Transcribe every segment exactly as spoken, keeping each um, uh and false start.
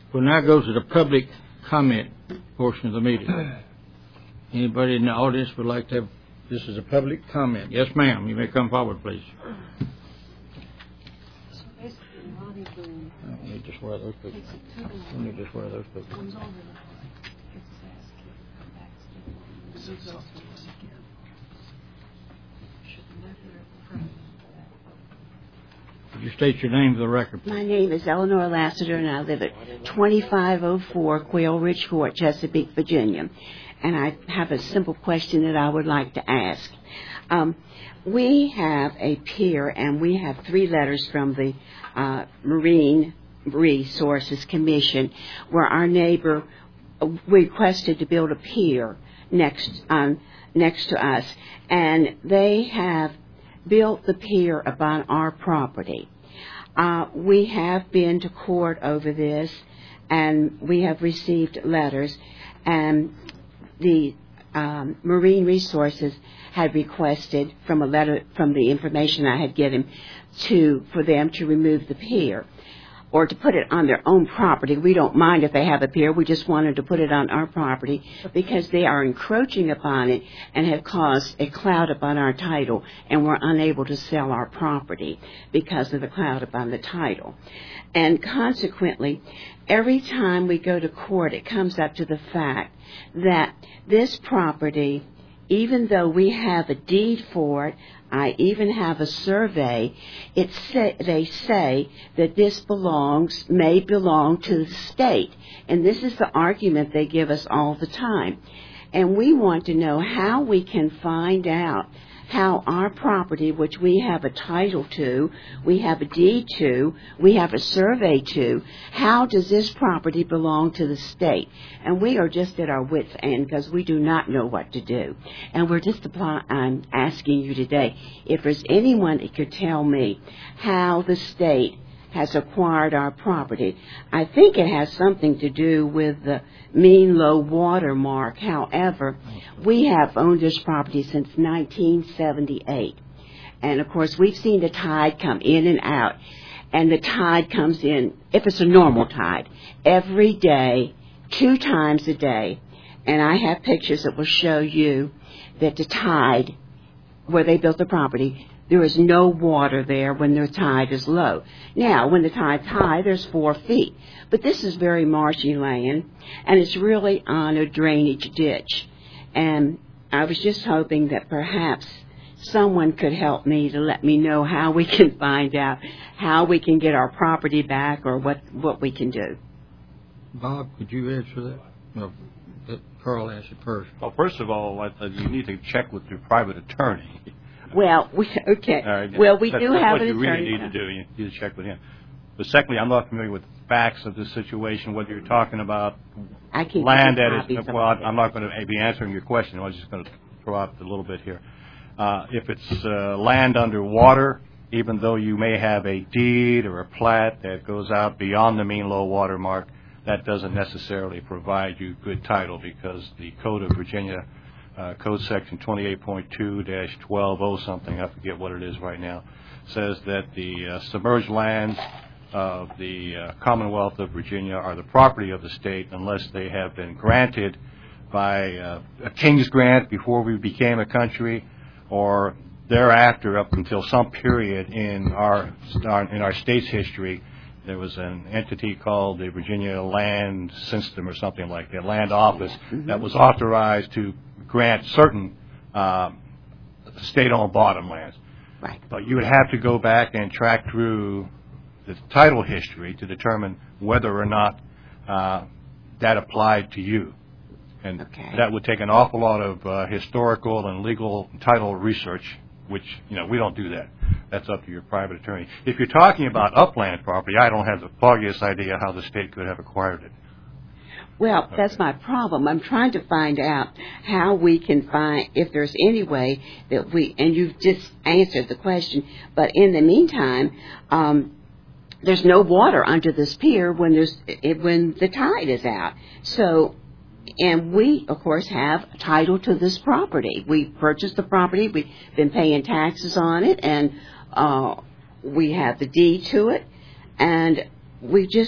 We'll now go to the public comment portion of the meeting. Anybody in the audience would like to have, this is a public comment. Yes, ma'am. You may come forward, please. Let me just wear those people. Let me just wear those people. Could you state your name for the record? My name is Eleanor Lassiter, and I live at twenty-five oh four Quail Ridge Court, Chesapeake, Virginia. And I have a simple question that I would like to ask. Um, we have a pier, and we have three letters from the uh, Marine Resources Commission, where our neighbor requested to build a pier next um, next to us, and they have built the pier upon our property. Uh, we have been to court over this, and we have received letters, and the um, Marine Resources had requested from a letter from the information I had given to for them to remove the pier or to put it on their own property. We don't mind if they have a pier. We just wanted to put it on our property because they are encroaching upon it and have caused a cloud upon our title, and we're unable to sell our property because of the cloud upon the title. And consequently, every time we go to court, it comes up to the fact that this property, even though we have a deed for it, I even have a survey, it say, they say that this belongs, may belong to the state. And this is the argument they give us all the time. And we want to know how we can find out how our property, which we have a title to, we have a deed to, we have a survey to, how does this property belong to the state? And we are just at our wits' end because we do not know what to do. And we're just apply, I'm asking you today, if there's anyone that could tell me how the state has acquired our property. I think it has something to do with the mean low water mark. However, we have owned this property since nineteen seventy-eight. And, of course, we've seen the tide come in and out. And the tide comes in, if it's a normal tide, every day, two times a day. And I have pictures that will show you that the tide, where they built the property, there is no water there when the tide is low. Now, when the tide's high, there's four feet. But this is very marshy land, and it's really on a drainage ditch. And I was just hoping that perhaps someone could help me to let me know how we can find out how we can get our property back or what, what we can do. Bob, could you answer that? No, Carl answered first. Well, first of all, you need to check with your private attorney. Well, we, okay. Right. Well, we that's, do that's have what an you attorney. really need to do. You need to check with him. But secondly, I'm not familiar with the facts of this situation, whether you're talking about I can't land that is, well, I'm I'm not going to be answering your question. I was just going to throw out a little bit here. Uh, if it's uh, land underwater, even though you may have a deed or a plat that goes out beyond the mean low water mark, that doesn't necessarily provide you good title because the Code of Virginia Uh, Code Section twenty-eight point two dash twelve oh something, I forget what it is right now, says that the uh, submerged lands of the uh, Commonwealth of Virginia are the property of the state unless they have been granted by uh, a king's grant before we became a country or thereafter up until some period in our in our state's history. There was an entity called the Virginia Land System or something like that, Land Office, mm-hmm. that was authorized to grant certain uh, state-owned bottomlands. Right. But you would have to go back and track through the title history to determine whether or not uh, that applied to you. And okay. that would take an awful lot of uh, historical and legal title research, which, you know, we don't do that. That's up to your private attorney. If you're talking about upland property, I don't have the foggiest idea how the state could have acquired it. Well, okay. That's my problem. I'm trying to find out how we can find, if there's any way that we, and you've just answered the question, but in the meantime, um, there's no water under this pier when there's when the tide is out. So, and we, of course, have a title to this property. We purchased the property. We've been paying taxes on it, and uh, we have the deed to it. And we just,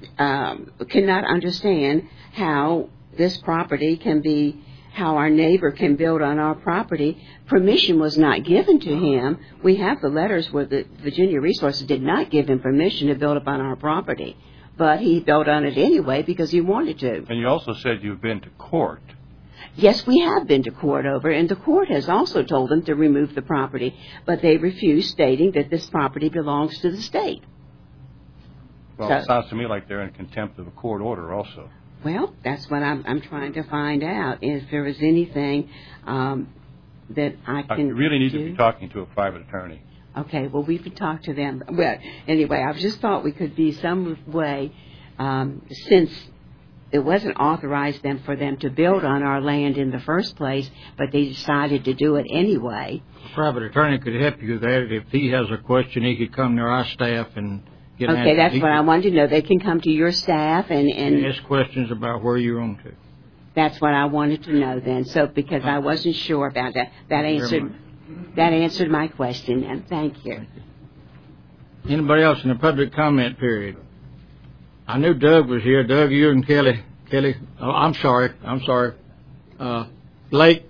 um, cannot understand how this property can be, how our neighbor can build on our property. Permission was not given to him. We have the letters where the Virginia Resources did not give him permission to build upon our property, but he built on it anyway because he wanted to. And you also said you've been to court. Yes, we have been to court over, and the court has also told them to remove the property, but they refused, stating that this property belongs to the state. Well, so, it sounds to me like they're in contempt of a court order also. Well, that's what I'm, I'm trying to find out, if there is anything um, that I can You really need do. to be talking to a private attorney. Okay, well, we could talk to them. Well, anyway, I just thought we could be some way, um, since it wasn't authorized them for them to build on our land in the first place, but they decided to do it anyway. A private attorney could help you with that. If he has a question, he could come to our staff and get an Okay, answer. that's He what I could wanted to know. They can come to your staff and, and ask questions about where you own to. that's what I wanted to know then. So because I wasn't sure about that, that Thank you very answered much. that answered my question. And thank you. Thank you. Anybody else in the public comment period? I knew Doug was here. Doug, you and Kelly. Kelly, oh, I'm sorry. I'm sorry. Uh, Lake.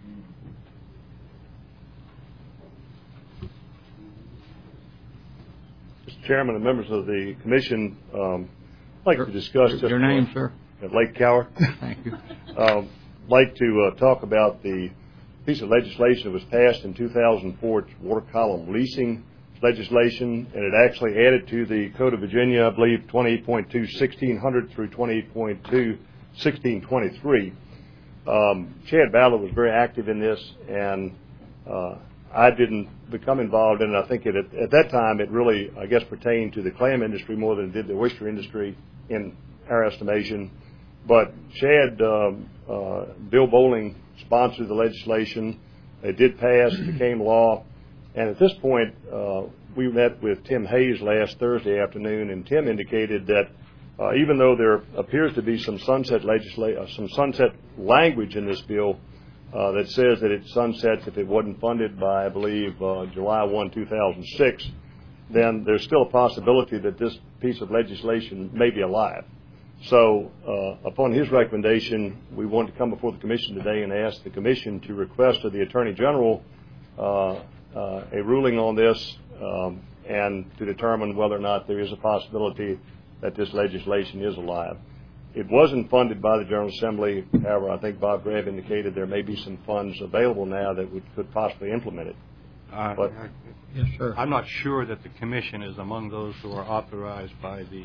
Mister Chairman and members of the commission, um, I'd like to discuss your, just your name, sir. at Lake Cower. Thank you. Um, like to uh, talk about the piece of legislation that was passed in two thousand four, it's water column leasing legislation, and it actually added to the Code of Virginia, I believe, twenty-eight point two, sixteen hundred through twenty-eight point two, sixteen twenty-three. Um, Chad Ballard was very active in this, and uh, I didn't become involved in it. I think it, at, at that time it really, I guess, pertained to the clam industry more than it did the oyster industry in our estimation. But Chad, um, uh, Bill Bowling sponsored the legislation. It did pass, it became law. And at this point, uh, we met with Tim Hayes last Thursday afternoon, and Tim indicated that uh, even though there appears to be some sunset legisla- uh, some sunset language in this bill uh, that says that it sunsets if it wasn't funded by, I believe, uh, July first, two thousand six, then there's still a possibility that this piece of legislation may be alive. So uh, upon his recommendation, we wanted to come before the commission today and ask the commission to request of the Attorney General uh, uh, a ruling on this um, and to determine whether or not there is a possibility that this legislation is alive. It wasn't funded by the General Assembly. However, I think Bob Greb indicated there may be some funds available now that would, could possibly implement it. Uh, But, Yes, sir. I'm not sure that the commission is among those who are authorized by the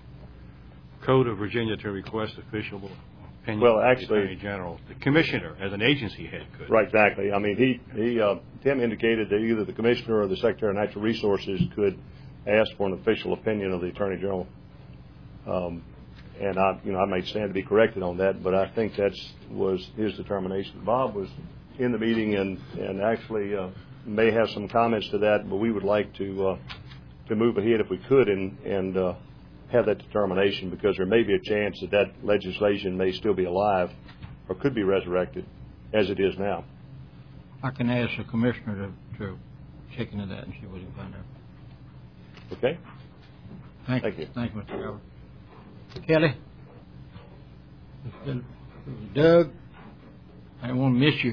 uh, Code of Virginia to request official opinion Well, of the actually- Attorney General. The commissioner, as an agency head, could. Right, exactly. I mean, he, he uh, Tim indicated that either the commissioner or the Secretary of Natural Resources could ask for an official opinion of the Attorney General. Um, and I, you know, I may stand to be corrected on that, but I think that's was his determination. Bob was in the meeting and and actually uh, may have some comments to that, but we would like to uh, to move ahead if we could and and uh, have that determination, because there may be a chance that that legislation may still be alive or could be resurrected as it is now. I can ask the commissioner to, to check into that and see what he can find out. Okay. Thank, Thank you. Thank you, Mister Howard. Kelly? Doug? I don't want to miss you.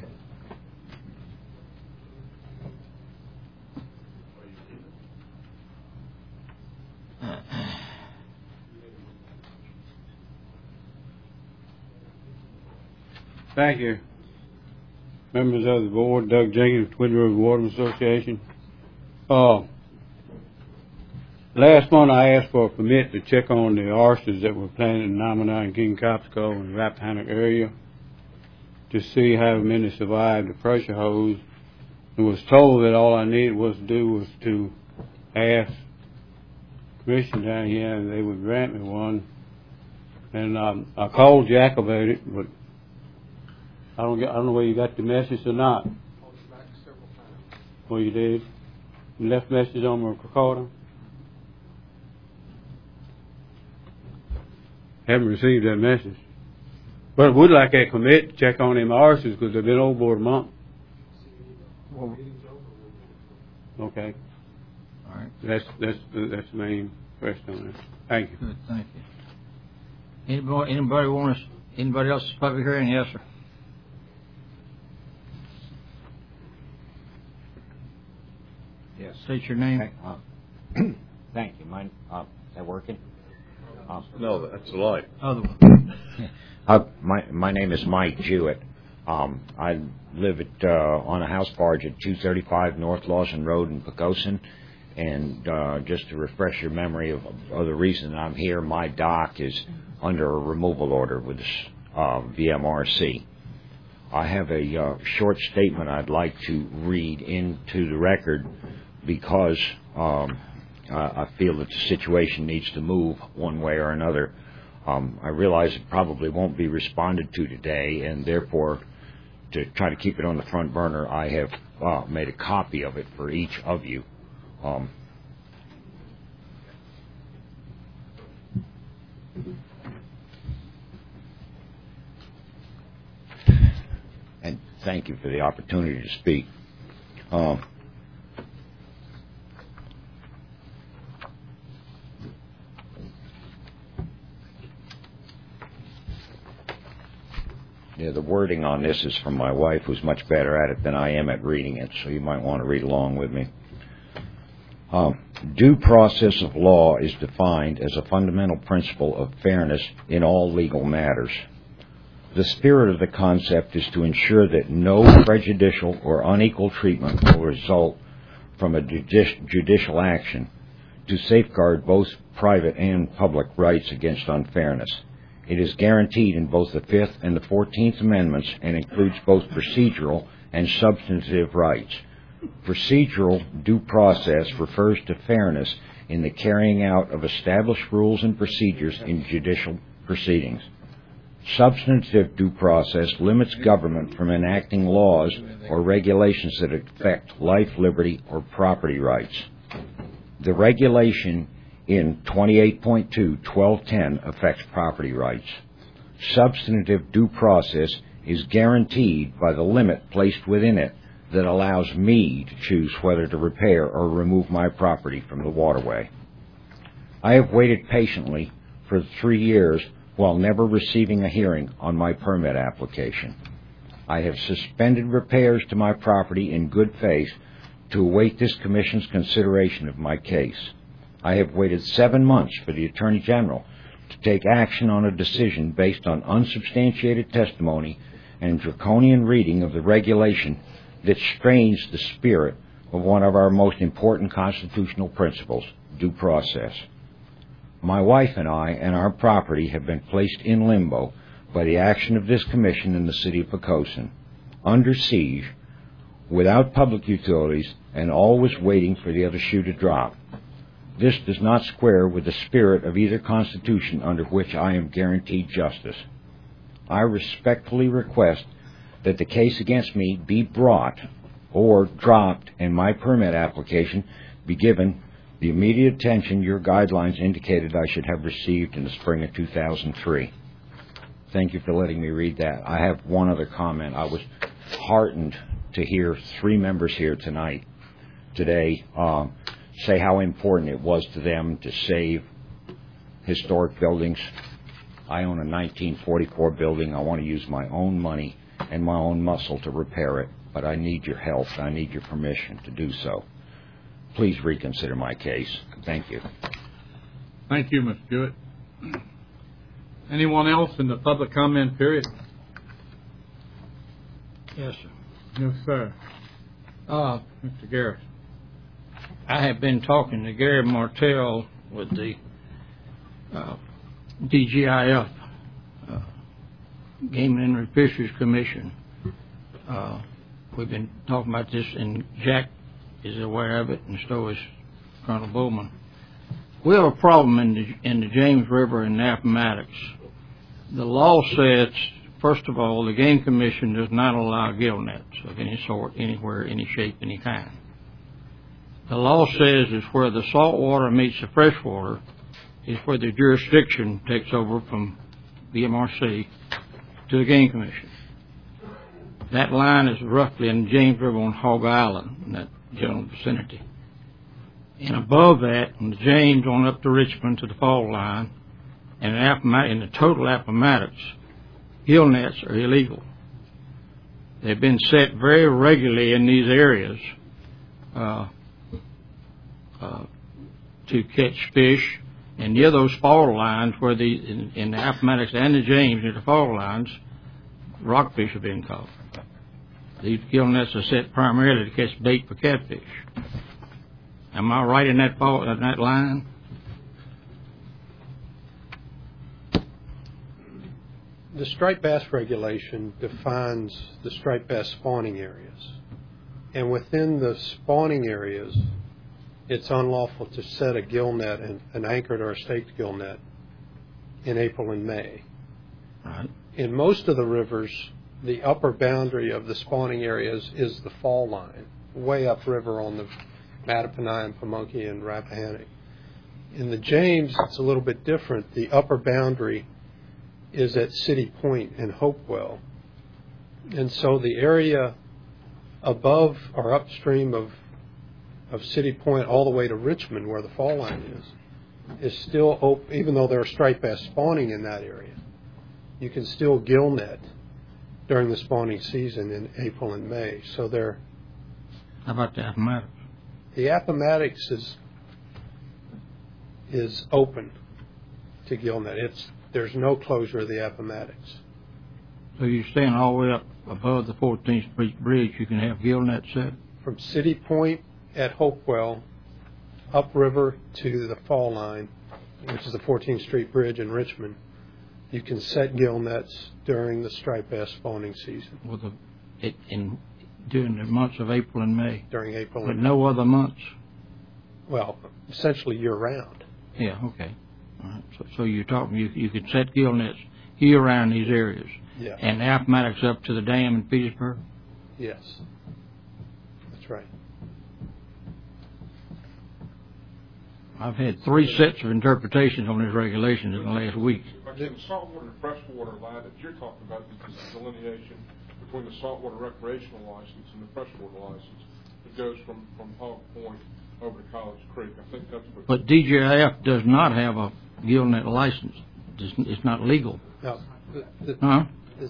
Thank you. Members of the board, Doug Jenkins, Twin River Water Association. Uh, last month I asked for a permit to check on the oysters that were planted in Nominee and King Copsico and Rappahannock area to see how many survived the pressure hose. I was told that all I needed was to do was to ask the commission down here and they would grant me one. And um, I called Jack about it, but I don't get, I don't know whether you got the message or not. Well, you did? You left message on my recorder? Haven't received that message. But I would like that commit to check on them oysters because they've been over a month. Well, Okay. all right. That's, that's, that's the main question on that. Thank you. Good, thank you. Anybody, anybody want us, anybody else public hearing? Yes, sir. Yes. State your name. Okay, uh, thank you. Mine, uh, is that working? Uh, No, that's the light. Other one. uh, my my name is Mike Jewett. Um, I live at uh, on a house barge at two thirty-five North Lawson Road in Poquoson. And uh, just to refresh your memory of, of the reason I'm here, my dock is under a removal order with uh, V M R C. I have a uh, short statement I'd like to read into the record because um, I, I feel that the situation needs to move one way or another. Um, I realize it probably won't be responded to today, and therefore, to try to keep it on the front burner, I have uh, made a copy of it for each of you. Um, and thank you for the opportunity to speak. Um, yeah, the wording on this is from my wife, who's much better at it than I am at reading it, so you might want to read along with me. Um, due process of law is defined as a fundamental principle of fairness in all legal matters. The spirit of the concept is to ensure that no prejudicial or unequal treatment will result from a judici- judicial action, to safeguard both private and public rights against unfairness. It is guaranteed in both the Fifth and the Fourteenth Amendments and includes both procedural and substantive rights. Procedural due process refers to fairness in the carrying out of established rules and procedures in judicial proceedings. Substantive due process limits government from enacting laws or regulations that affect life, liberty, or property rights. The regulation in twenty-eight point two, twelve ten affects property rights. Substantive due process is guaranteed by the limit placed within it that allows me to choose whether to repair or remove my property from the waterway. I have waited patiently for three years while never receiving a hearing on my permit application. I have suspended repairs to my property in good faith to await this Commission's consideration of my case. I have waited seven months for the Attorney General to take action on a decision based on unsubstantiated testimony and draconian reading of the regulation that strains the spirit of one of our most important constitutional principles, due process. My wife and I and our property have been placed in limbo by the action of this Commission in the city of Poquoson, under siege, without public utilities, and always waiting for the other shoe to drop. This does not square with the spirit of either Constitution under which I am guaranteed justice. I respectfully request that the case against me be brought or dropped and my permit application be given the immediate attention your guidelines indicated I should have received in the spring of two thousand three. Thank you for letting me read that. I have one other comment. I was heartened to hear three members here tonight, today, um, say how important it was to them to save historic buildings. I own a nineteen forty-four building. I want to use my own money and my own muscle to repair it, but I need your help. I need your permission to do so. Please reconsider my case. Thank you. Thank you, Mister Jewett. Anyone else in the public comment period? Yes, sir. Yes, sir. Uh, Mister Garrett, I have been talking to Gary Martell with the uh, D G I F, uh, Game and Inland Fisheries Commission. Uh, we've been talking about this, and Jack is aware of it, and so is Colonel Bowman. We have a problem in the, in the James River and the Appomattox. The law says, first of all, the Game Commission does not allow gill nets of any sort, anywhere, any shape, any kind. The law says is where the salt water meets the fresh water is where the jurisdiction takes over from V M R C to the Game Commission. That line is roughly in James River on Hog Island, in that general vicinity. And above that, from the James on up to Richmond to the fall line, and Appomattox, in the total Appomattox, gill nets are illegal. They've been set very regularly in these areas uh, uh, to catch fish. And near those fall lines, where the in, in the Appomattox and the James, near the fall lines, rockfish are being caught. These gill nets are set primarily to catch bait for catfish. Am I right in that fall, in that line? The striped bass regulation defines the striped bass spawning areas. And within the spawning areas, it's unlawful to set a gill net, an, an anchored or a staked gill net, in April and May. Right. In most of the rivers, the upper boundary of the spawning areas is the fall line, way upriver on the Mattaponi, Pamunkey, and Rappahannock. In the James, it's a little bit different. The upper boundary is at City Point and Hopewell. And so the area above or upstream of of City Point all the way to Richmond, where the fall line is, is still open, even though there are striped bass spawning in that area. You can still gill net during the spawning season in April and May. So they're... How about the Appomattox? The Appomattox is, is open to gill net. It's, there's no closure of the Appomattox. So you're staying all the way up above the fourteenth Street Bridge, you can have gill nets set? From City Point at Hopewell, upriver to the fall line, which is the fourteenth Street Bridge in Richmond, you can set gill nets during the striped bass spawning season. Well, the, it, in, during the months of April and May? During April but and no other months? Well, essentially year-round. Yeah, okay. All right. So, so you're talking, you, you could set gill nets year-round in these areas? Yeah. And the Appomattox up to the dam in Petersburg? Yes. That's right. I've had three sets of interpretations on these regulations in the last week. The saltwater and freshwater line that you're talking about is the delineation between the saltwater recreational license and the freshwater license. It goes from, from Hog Point over to College Creek. I think that's what... But D J I F does not have a gill net license. It's, it's not legal. No. The, the, huh? The,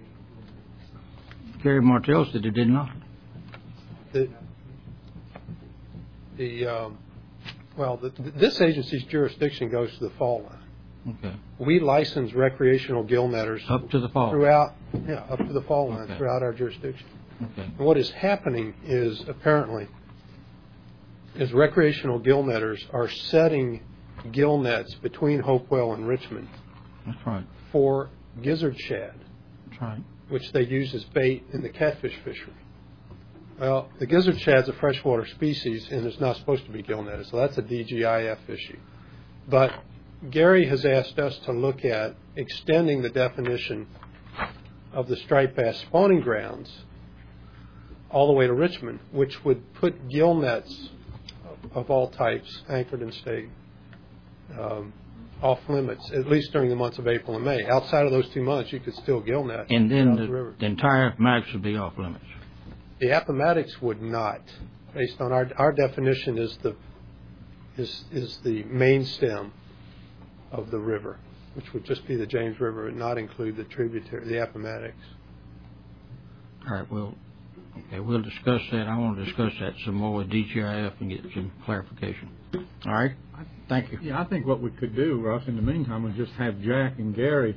Gary Martell said it did not. The, the um, well, the, this agency's jurisdiction goes to the fall line. Okay. We license recreational gill netters up to the fall throughout, yeah, up to the fall line okay. throughout our jurisdiction. Okay. And what is happening is apparently is recreational gill netters are setting gill nets between Hopewell and Richmond. That's right. For gizzard shad. That's right. Which they use as bait in the catfish fishery. Well, the gizzard shad's a freshwater species and it's not supposed to be gill netted, so that's a D G I F issue. But Gary has asked us to look at extending the definition of the striped bass spawning grounds all the way to Richmond, which would put gill nets of, of all types, anchored and staked, um, off limits, at least during the months of April and May. Outside of those two months, you could still gill net. And then the, the, the entire Appomattox would be off limits. The Appomattox would not, based on our our definition is the is is the main stem of the river, which would just be the James River and not include the tributary, the Appomattox. All right, well, okay, we'll discuss that. I want to discuss that some more with D G I F and get some clarification. All right, thank you. Yeah, I think what we could do, Ross, in the meantime, is just have Jack and Gary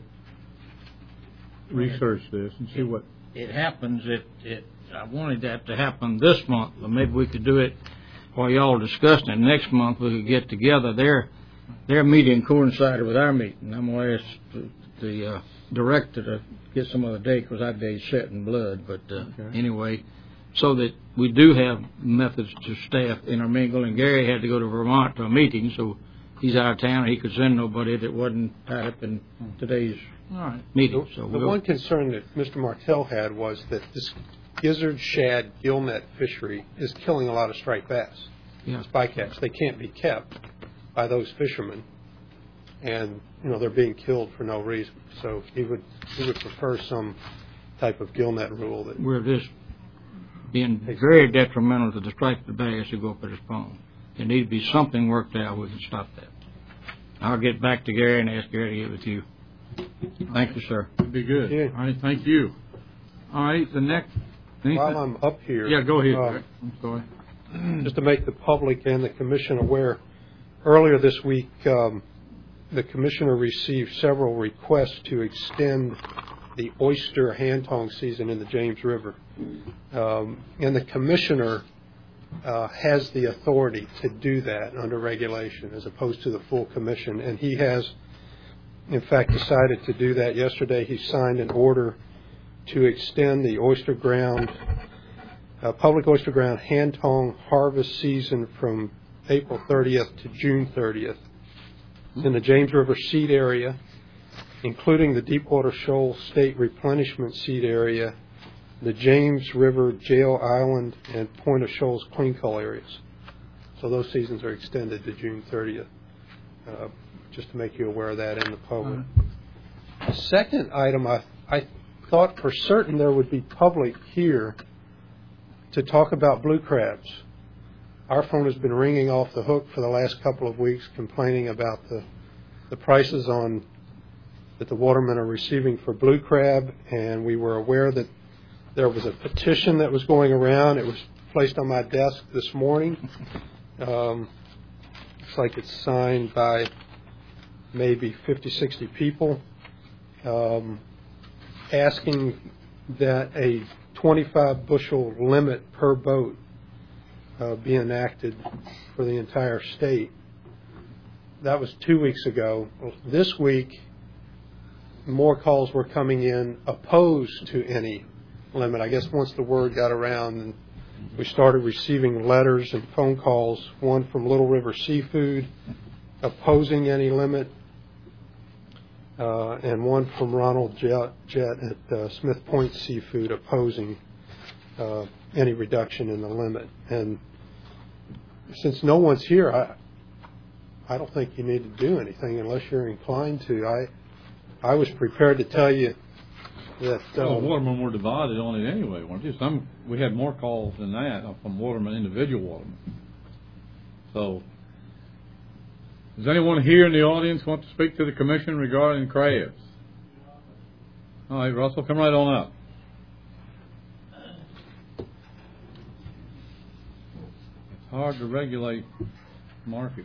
research this and see what... It happens, it, it, I wanted that to happen this month, but maybe we could do it while y'all discussing it. Next month we could get together. Their, their meeting coincided with our meeting. I'm going to ask the, the uh, director to get some other date because I'd be shedding blood. But uh, okay. Anyway, so that we do have methods to staff intermingle. And Gary had to go to Vermont to a meeting, so he's out of town. He could send nobody that wasn't tied up in today's All right. meeting. The, so the we'll, one concern that Mister Martell had was that this gizzard shad gill net fishery is killing a lot of striped bass. Yeah. Bycatch. They can't be kept by those fishermen, and you know they're being killed for no reason. So he would he would prefer some type of gill net rule that we're just being very detrimental to the striped bass who go up at the spawn. There needs to be something worked out. We can stop that. I'll get back to Gary and ask Gary to get with you. Thank you, sir. That'd be good. Yeah. All right, thank you. All right, the next. Anything? While I'm up here, Yeah, go ahead. uh, I'm sorry. just to make the public and the commission aware, earlier this week, um, the commissioner received several requests to extend the oyster hand tong season in the James River. Um, and the commissioner uh, has the authority to do that under regulation as opposed to the full commission. And he has, in fact, decided to do that. Yesterday he signed an order to extend the oyster ground, uh, public oyster ground hand tong harvest season from April thirtieth to June thirtieth in the James River seed area, including the Deepwater Shoal State Replenishment Seed Area, the James River, Jail Island, and Point of Shoals Clean Cull areas. So those seasons are extended to June thirtieth, uh, just to make you aware of that in the public. The second item, I, I thought for certain there would be public here to talk about blue crabs. Our phone has been ringing off the hook for the last couple of weeks complaining about the, the prices on that the watermen are receiving for blue crab, and we were aware that there was a petition that was going around. It was placed on my desk this morning. Um, looks like it's signed by maybe fifty, sixty people, um, asking that a twenty-five bushel limit per boat uh, be enacted for the entire state. That was two weeks ago. This week, more calls were coming in opposed to any limit. I guess once the word got around, and we started receiving letters and phone calls, one from Little River Seafood opposing any limit, uh, and one from Ronald Jett, Jett at uh, Smith Point Seafood opposing uh, any reduction in the limit. And since no one's here, I, I don't think you need to do anything unless you're inclined to. I I was prepared to tell you that. Um, well, watermen were divided on it anyway, weren't you? Some we had more calls than that from watermen, individual watermen. So, does anyone here in the audience want to speak to the commission regarding crabs? All right, Russell, come right on up. It's hard to regulate market.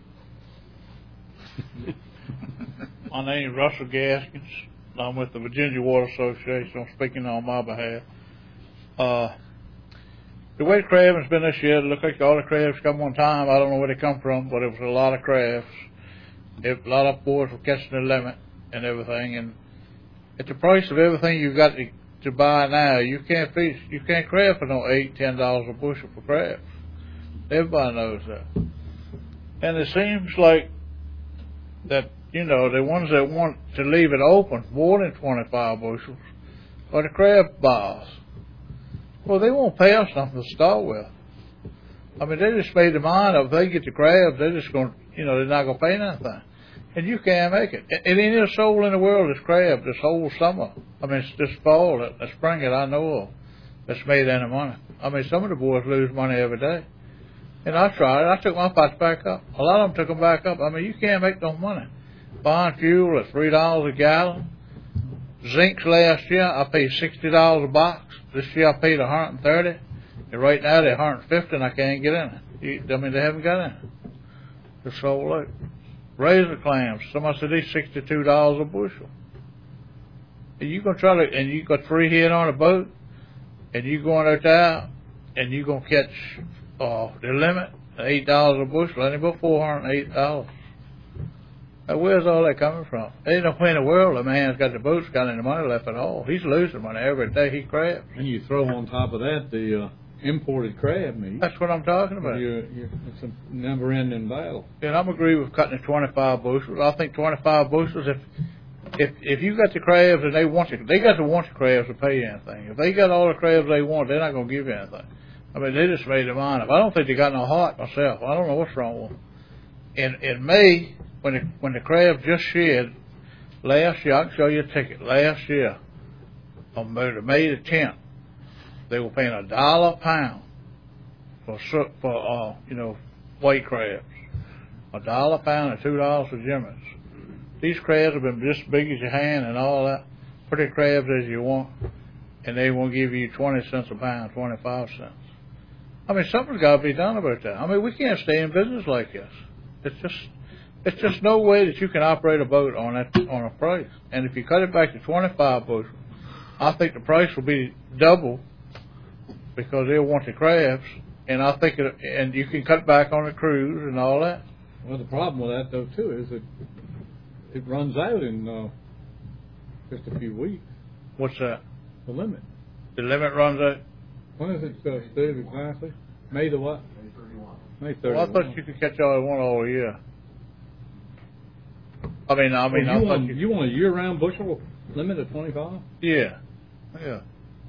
My name is Russell Gaskins. I'm with the Virginia Water Association. I'm speaking on my behalf. Uh, the way the crab has been this year, it looked like all the crabs come one time. I don't know where they come from, but it was a lot of crabs. It, a lot of boys were catching the limit and everything. And at the price of everything you've got to, to buy now, you can't fish, you can't crab for no eight, ten dollars a bushel for crabs. Everybody knows that. And it seems like that, you know, the ones that want to leave it open more than twenty-five bushels are the crab buyers. Well, they won't pay us nothing to start with. I mean, they just made their mind up. If they get the crabs, they're just going to, you know, they're not going to pay nothing. And you can't make it. It ain't a soul in the world that's crab this whole summer. I mean, it's this fall, the spring that I know of, that's made any money. I mean, some of the boys lose money every day. And I tried it. I took my pots back up. A lot of them took them back up. I mean, you can't make no money. Buying fuel at three dollars a gallon. Zincs last year, I paid sixty dollars a box. This year I paid one hundred thirty dollars. And right now they're one hundred fifty dollars and I can't get in it. I mean, they haven't got in it. They're sold out. Razor clams, somebody said they're sixty-two dollars a bushel. And you gonna try to, and you got three head on a boat, and you going out there, and you gonna catch uh, the limit, eight dollars a bushel, ain't about four hundred eight dollars. Now, where's all that coming from? There ain't no way in the world a man's got the boats got any money left at all. He's losing money every day he crabs. And you throw on top of that the uh, imported crab meat. That's what I'm talking about. You're, you're, it's a never-ending battle. And I'm agree with cutting the twenty-five bushels. I think twenty-five bushels. If if if you got the crabs and they want you, they got to want the crabs to pay you anything. If they got all the crabs they want, they're not going to give you anything. I mean, they just made their mind up. I don't think they got no heart myself. I don't know what's wrong with them. In in May, when the, when the crab just shed last year, I can show you a ticket. Last year, on May the tenth, they were paying a dollar a pound for for uh, you know, white crabs. A dollar a pound and two dollars for Jimmy's. These crabs have been just big as your hand and all that, pretty crabs as you want, and they won't give you twenty cents a pound, twenty-five cents. I mean, something's got to be done about that. I mean, we can't stay in business like this. It's just, it's just no way that you can operate a boat on that on a price. And if you cut it back to twenty-five bushels, I think the price will be double because they'll want the crabs. And I think, it, and you can cut back on the cruise and all that. Well, the problem with that though too is that it runs out in uh, just a few weeks. What's that? The limit. The limit runs out. When is it, uh, Steve, exactly? May the what? May thirty-one. May thirty-one. Well, I thought you could catch all you want all year. I mean, I mean, well, you, I want, you, you want a year-round bushel limit of twenty-five? Yeah, yeah.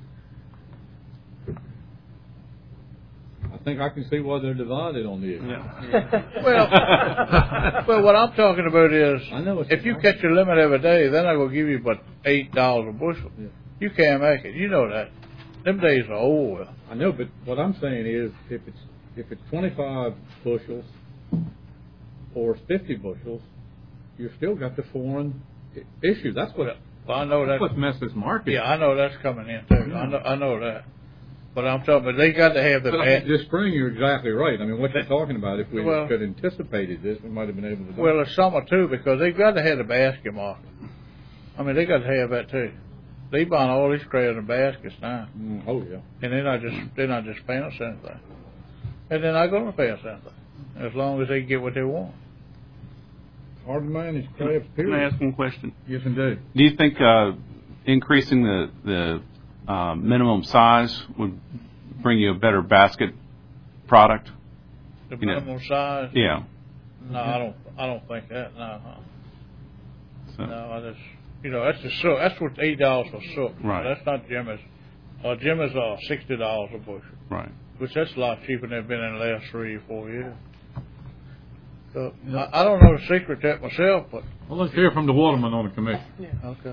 I think I can see why they're divided on the issue. Yeah. well, well, what I'm talking about is, I know if you catch your limit every day, then I will give you but eight dollars a bushel. Yeah. You can't make it. You know that. Them days are over. I know, but what I'm saying is, if it's if it's twenty-five bushels or fifty bushels, you've still got the foreign issue. That's what. Well, I know that's that. what messes market. Yeah, I know that's coming in too. Yeah. I know, I know that. But I'm talking about they got to have the. But this spring, you're exactly right. I mean, what you're talking about, if we well, had anticipated this, we might have been able to do Well, it. it's summer too, because they've got to have the basket market. I mean, they got to have that too. They buying all these crabs in baskets now. Mm, oh yeah. And they're not just they're not just paying us anything. And they're not going to pay us anything as long as they get what they want. Hard to manage crabs. Period. Can I ask one question? Yes, indeed. Do you think uh, increasing the the uh, minimum size would bring you a better basket product? The you minimum know? size? Yeah. No, I don't. I don't think that. No, huh? So. No, I just. You know, that's the sook. That's what eight dollars for sook. Right. That's not Jimmy's. Uh, Jimmy's uh sixty dollars a bushel. Right. Which that's a lot cheaper than it's been in the last three or four years. So yep. I, I don't know the secret to that myself, but well, let's hear from the waterman on the commission. Yeah. Okay.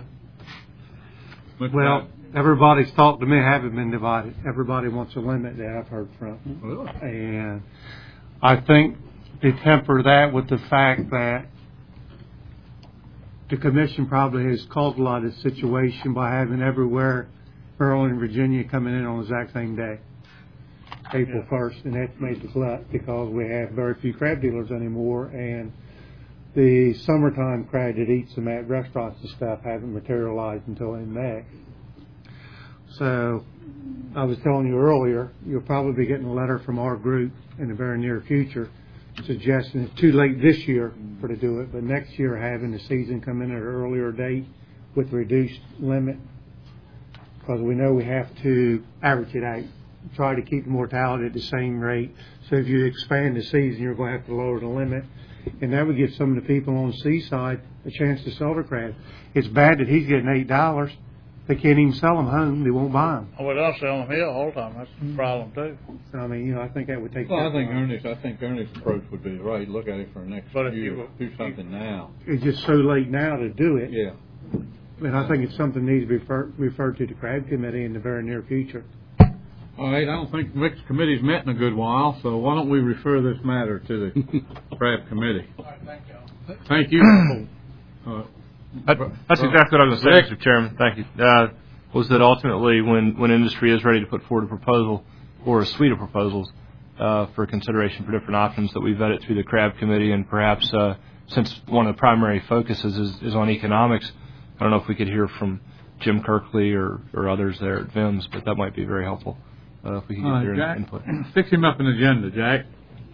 Well, everybody's talked to me. I haven't been divided. Everybody wants a limit that I've heard from, really? And I think to temper that with the fact that the commission probably has caused a lot of situation by having everywhere, Maryland and Virginia, coming in on the exact same day, April first, and that's made the glut because we have very few crab dealers anymore, and the summertime crab that eats them at restaurants and stuff haven't materialized until in May. So I was telling you earlier, you'll probably be getting a letter from our group in the very near future suggesting it's too late this year for to do it, but next year having the season come in at an earlier date with reduced limit, because we know we have to average it out, try to keep the mortality at the same rate. So if you expand the season, you're going to have to lower the limit, and that would give some of the people on the seaside a chance to sell their crab. It's bad that he's getting eight dollars. They can't even sell them home. They won't buy them. Well, they'll sell them here all the time. That's the problem too. So I mean, you know, I think that would take. Well, I think Ernest. I think Ernest's approach would be right. Look at it for the next but year. You, do something you, now. It's just so late now to do it. Yeah. And I think it's something that needs to be refer, referred to the crab committee in the very near future. All right. I don't think the mixed committee's met in a good while, so why don't we refer this matter to the crab committee? all right, thank you. Thank you. uh, That, that's exactly what I was going to say, Mister Chairman. Thank you. Uh, was that ultimately when, when industry is ready to put forward a proposal or a suite of proposals uh, for consideration for different options, that we vet it through the crab committee, and perhaps uh, since one of the primary focuses is, is on economics, I don't know if we could hear from Jim Kirkley or, or others there at V I M S, but that might be very helpful uh, if we could get uh, their Jack, input. Fix him up an agenda, Jack.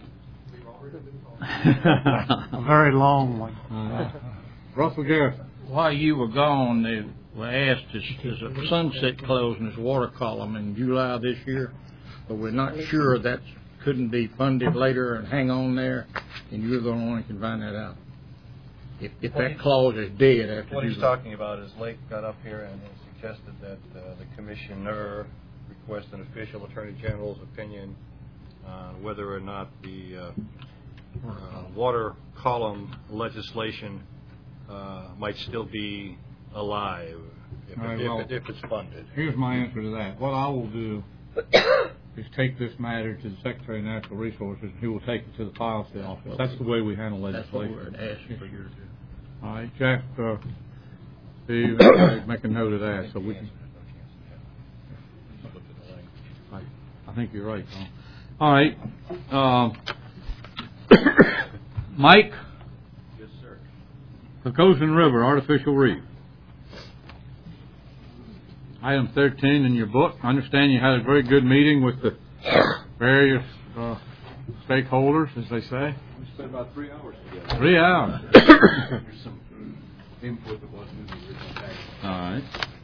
A very long one. Uh, Russell Garrison. While you were gone, they were asked, is, is a sunset clause in this water column in July this year? But we're not sure that couldn't be funded later and hang on there, and you're the only one who can find that out. If, if that clause is dead after What he's July. talking about is Lake got up here and has suggested that uh, the commissioner request an official attorney general's opinion on whether or not the uh, uh, water column legislation uh, might still be alive if, Right, it, well, if, it, if it's funded. Here's my answer to that. What I will do is take this matter to the Secretary of Natural Resources, and he will take it to the policy office. That's the way we handle That's what legislation. we're asking for you to do. All right, Jack, uh, Steve, everybody make a note of that so we can. I, I think you're right, Tom. All right, um, Mike. Yes, sir. Pocosin River Artificial Reef. Item thirteen in your book. I understand you had a very good meeting with the various uh, stakeholders, as they say. We spent about three hours together. Three hours. There's some input that wasn't in the original package. All right.